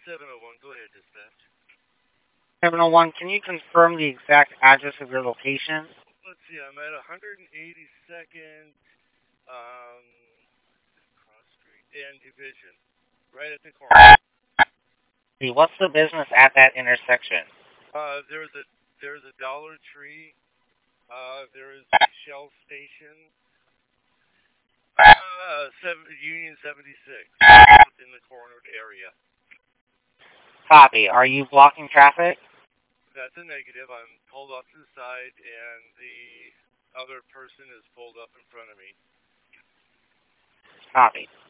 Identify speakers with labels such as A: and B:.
A: 701, go ahead, dispatch.
B: 701, can you confirm the exact address of your location?
A: Let's see, I'm at 182nd, Cross Street and Division, right at the corner.
B: What's the business at that intersection?
A: There's a Dollar Tree. There is a Shell station. Union 76 in the cornered area.
B: Copy. Are you blocking traffic?
A: That's a negative. I'm pulled off to the side, and the other person is pulled up in front of me.
B: Copy.